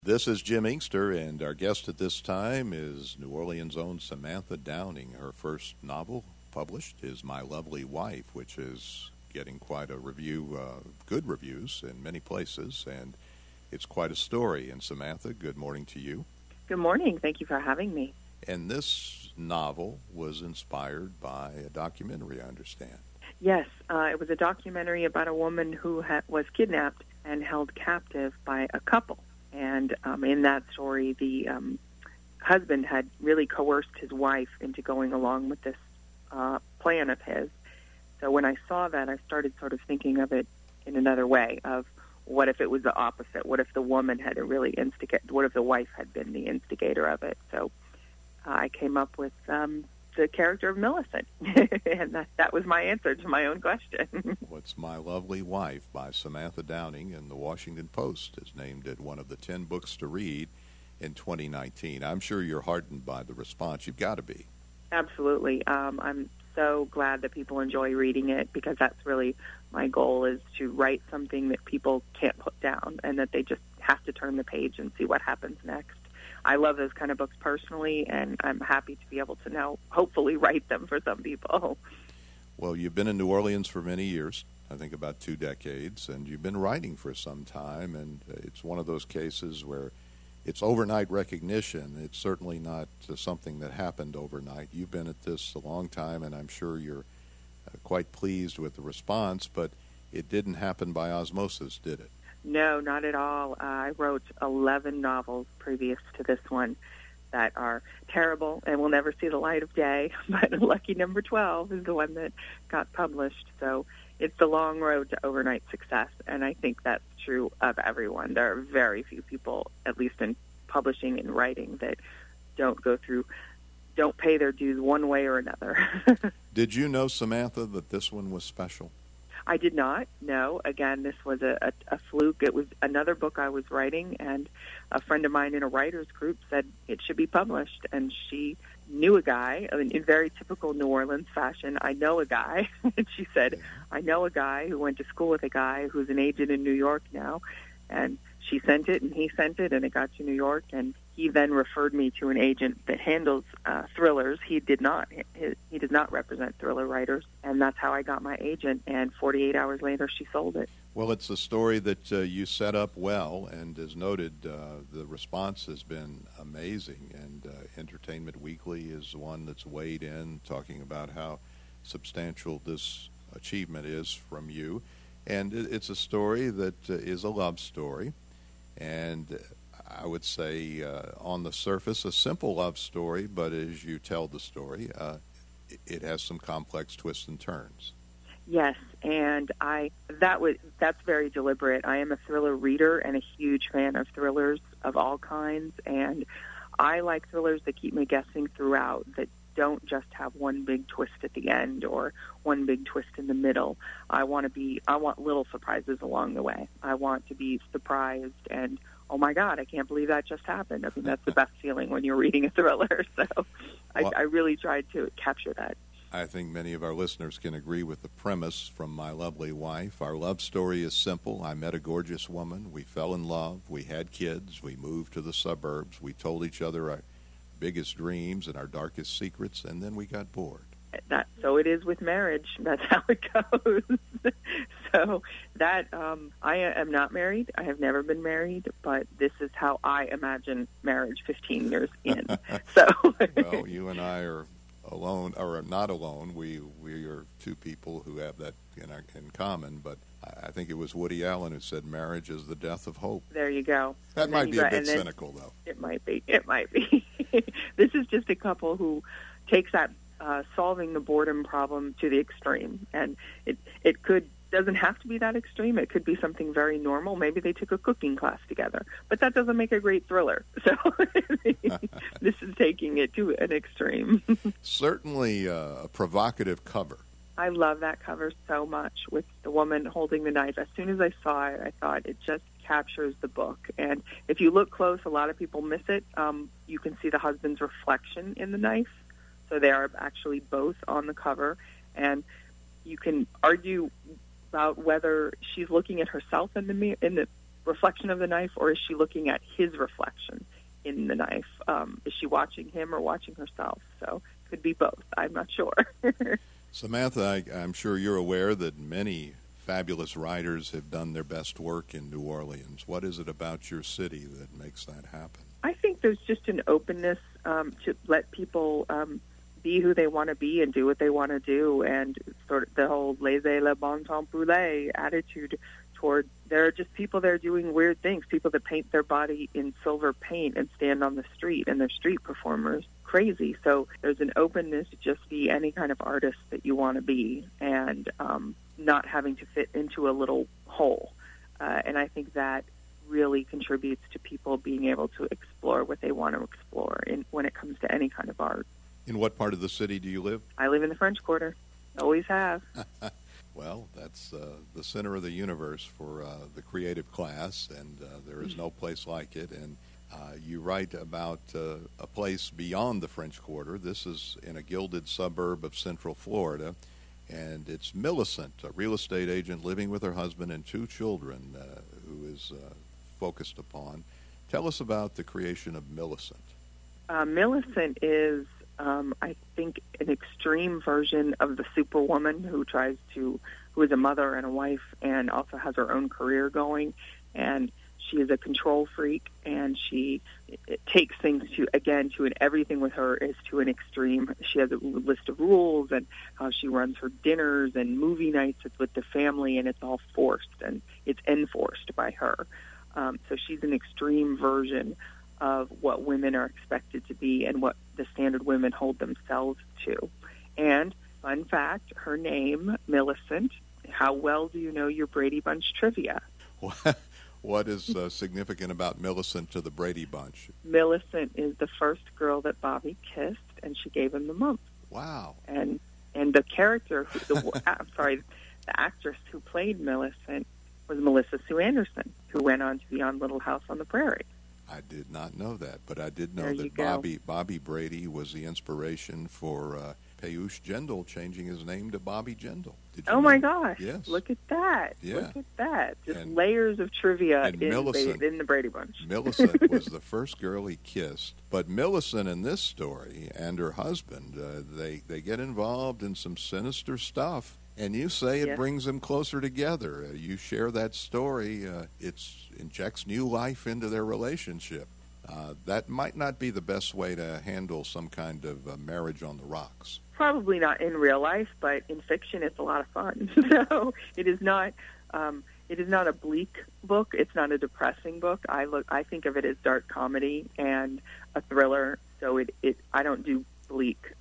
This is Jim Inkster, and our guest at this time is New Orleans' own Samantha Downing. Her first novel published is My Lovely Wife, which is getting quite a review, good reviews in many places, and it's quite a story. And Samantha, good morning to you. Good morning. Thank you for having me. And this novel was inspired by a documentary, I understand. Yes, it was a documentary about a woman who was kidnapped and held captive by a couple. And in that story, the husband had really coerced his wife into going along with this plan of his. So when I saw that, I started sort of thinking of it in another way, of what if it was the opposite? What if the woman had really instigated? What if the wife had been the instigator of it? So I came up with the character of Millicent, and that was my answer to my own question. What's My Lovely Wife by Samantha Downing, and the Washington Post has named it one of the 10 books to read in 2019. I'm sure you're heartened by the response. You've got to be. Absolutely. I'm so glad that people enjoy reading it, because that's really my goal, is to write something that people can't put down and that they just have to turn the page and see what happens next. I love those kind of books personally, and I'm happy to be able to now hopefully write them for some people. Well, you've been in New Orleans for many years, I think about 2 decades, and you've been writing for some time, and it's one of those cases where it's overnight recognition. It's certainly not something that happened overnight. You've been at this a long time, and I'm sure you're quite pleased with the response, but it didn't happen by osmosis, did it? No, not at all. I wrote 11 novels previous to this one that are terrible and will never see the light of day, but lucky number 12 is the one that got published. So it's the long road to overnight success, and I think that's true of everyone. There are very few people, at least in publishing and writing, that don't pay their dues one way or another. Did you know, Samantha, that this one was special? I did not. No. Again, this was a fluke. It was another book I was writing, and a friend of mine in a writers group said it should be published. And she knew a guy, in very typical New Orleans fashion. I know a guy. And she said, I know a guy who went to school with a guy who's an agent in New York now. And she sent it, and he sent it, and it got to New York. And he then referred me to an agent that handles thrillers. He does not represent thriller writers, and that's how I got my agent. And 48 hours later, she sold it. Well, it's a story that you set up well, and as noted, the response has been amazing. And Entertainment Weekly is one that's weighed in, talking about how substantial this achievement is from you. And it's a story that is a love story, and I would say on the surface a simple love story, but as you tell the story, it has some complex twists and turns. Yes, and that's very deliberate. I am a thriller reader and a huge fan of thrillers of all kinds, and I like thrillers that keep me guessing throughout, that don't just have one big twist at the end or one big twist in the middle. I want little surprises along the way. I want to be surprised and, oh my God, I can't believe that just happened. I mean, that's the best feeling when you're reading a thriller. So I really tried to capture that. I think many of our listeners can agree with the premise from My Lovely Wife. Our love story is simple. I met a gorgeous woman. We fell in love. We had kids. We moved to the suburbs. We told each other our biggest dreams and our darkest secrets, and then we got bored. So it is with marriage. That's how it goes. So that I am not married. I have never been married, but this is how I imagine marriage 15 years in. So well, you and I are alone, or not alone. We are two people who have that in common, but I think it was Woody Allen who said marriage is the death of hope. There you go. That might be a bit cynical, though. It might be. This is just a couple who takes that solving the boredom problem to the extreme, and it doesn't have to be that extreme. It could be something very normal. Maybe they took a cooking class together, but that doesn't make a great thriller. So this is taking it to an extreme. Certainly a provocative cover. I love that cover so much, with the woman holding the knife. As soon as I saw it, I thought it just captures the book. And if you look close, a lot of people miss it. You can see the husband's reflection in the knife. So they are actually both on the cover. And you can argue about whether she's looking at herself in the reflection of the knife, or is she looking at his reflection in the knife? Is she watching him or watching herself? So it could be both. I'm not sure. Samantha, I'm sure you're aware that many fabulous writers have done their best work in New Orleans. What is it about your city that makes that happen? I think there's just an openness to let people be who they want to be and do what they want to do, and sort of the whole laissez le bon temps brûler attitude toward, there are just people there doing weird things, people that paint their body in silver paint and stand on the street, and they're street performers. Crazy. So there's an openness to just be any kind of artist that you want to be, and not having to fit into a little hole. And I think that really contributes to people being able to explore what they want to explore when it comes to any kind of art. In what part of the city do you live? I live in the French Quarter. Always have. Well, that's the center of the universe for the creative class, and there is no place like it. And you write about a place beyond the French Quarter. This is in a gilded suburb of Central Florida, and it's Millicent, a real estate agent living with her husband and 2 children, who is focused upon. Tell us about the creation of Millicent. Millicent is, I think, an extreme version of the superwoman who is a mother and a wife and also has her own career going. And she is a control freak, and she takes things everything with her is to an extreme. She has a list of rules and how she runs her dinners and movie nights with the family, and it's all forced and it's enforced by her. So she's an extreme version of what women are expected to be and what the standard women hold themselves to. And, fun fact, her name, Millicent, how well do you know your Brady Bunch trivia? What is significant about Millicent to the Brady Bunch? Millicent is the first girl that Bobby kissed, and she gave him the mump. Wow. And the character, the actress who played Millicent was Melissa Sue Anderson, who went on to be on Little House on the Prairie. I did not know that, but I did know that Bobby Brady was the inspiration for Peyush Jindal changing his name to Bobby Jindal. Did you know? My gosh. Yes. Look at that. Yeah. Look at that. Just layers of trivia in the Brady Bunch. Millicent was the first girl he kissed. But Millicent in this story and her husband, they get involved in some sinister stuff. And you say it brings them closer together. You share that story. It injects new life into their relationship. That might not be the best way to handle some kind of marriage on the rocks. Probably not in real life, but in fiction, it's a lot of fun. So it is not a bleak book. It's not a depressing book. I think of it as dark comedy and a thriller. So I don't do bleak.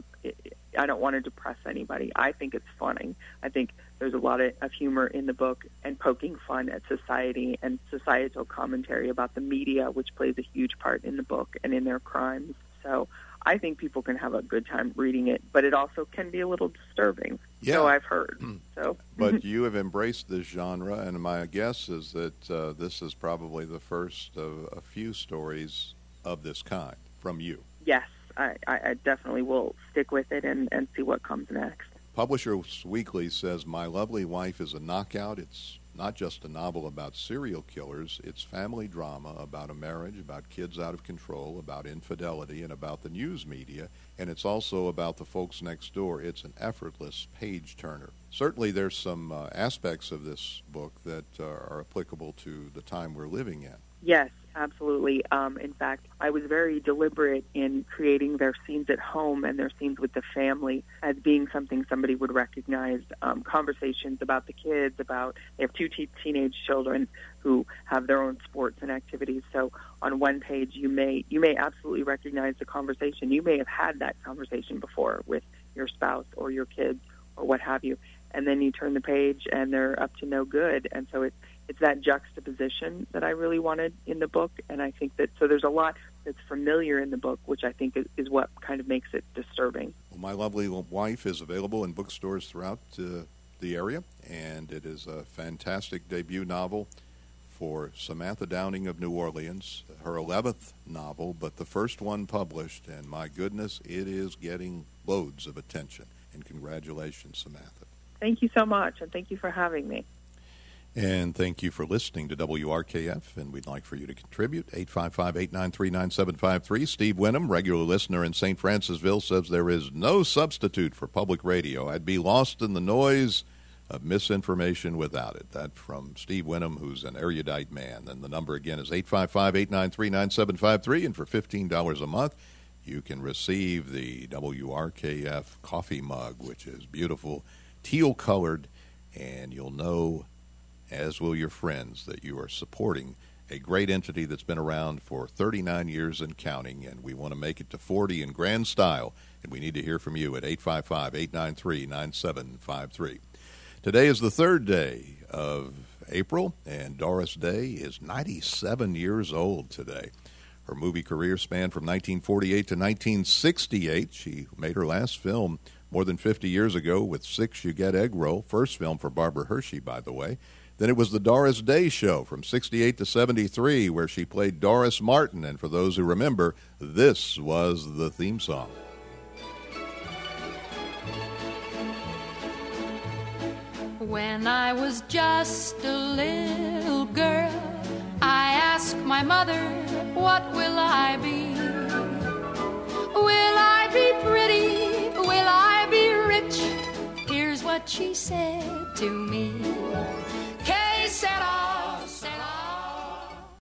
I don't want to depress anybody. I think it's funny. I think there's a lot of humor in the book and poking fun at society and societal commentary about the media, which plays a huge part in the book and in their crimes. So I think people can have a good time reading it, but it also can be a little disturbing. Yeah. So I've heard. But you have embraced this genre, and my guess is that this is probably the first of a few stories of this kind from you. Yes. I definitely will stick with it and see what comes next. Publishers Weekly says, My Lovely Wife is a knockout. It's not just a novel about serial killers. It's family drama about a marriage, about kids out of control, about infidelity, and about the news media. And it's also about the folks next door. It's an effortless page-turner. Certainly there's some aspects of this book that are applicable to the time we're living in. Yes, absolutely. In fact, I was very deliberate in creating their scenes at home and their scenes with the family as being something somebody would recognize. Conversations about the kids, they have 2 teenage children who have their own sports and activities. So on one page, you may absolutely recognize the conversation. You may have had that conversation before with your spouse or your kids or what have you. And then you turn the page and they're up to no good. And so it's that juxtaposition that I really wanted in the book, and I think that there's a lot that's familiar in the book, which I think is what kind of makes it disturbing. Well, My Lovely Wife is available in bookstores throughout the area, and it is a fantastic debut novel for Samantha Downing of New Orleans, her 11th novel, but the first one published, and my goodness, it is getting loads of attention. And congratulations, Samantha. Thank you so much, and thank you for having me. And thank you for listening to WRKF, and we'd like for you to contribute. 855-893-9753. Steve Wenham, regular listener in St. Francisville, says there is no substitute for public radio. I'd be lost in the noise of misinformation without it. That from Steve Wenham, who's an erudite man. And the number again is 855-893-9753, and for $15 a month, you can receive the WRKF coffee mug, which is beautiful, teal-colored, and you'll know, as will your friends, that you are supporting a great entity that's been around for 39 years and counting, and we want to make it to 40 in grand style, and we need to hear from you at 855-893-9753. Today is the third day of April, and Doris Day is 97 years old today. Her movie career spanned from 1948 to 1968. She made her last film more than 50 years ago with Six You Get Egg Roll, first film for Barbara Hershey, by the way. Then it was the Doris Day Show from 68 to 73, where she played Doris Martin. And for those who remember, this was the theme song. When I was just a little girl, I asked my mother, what will I be? Will I be pretty? Will I be rich? Here's what she said to me.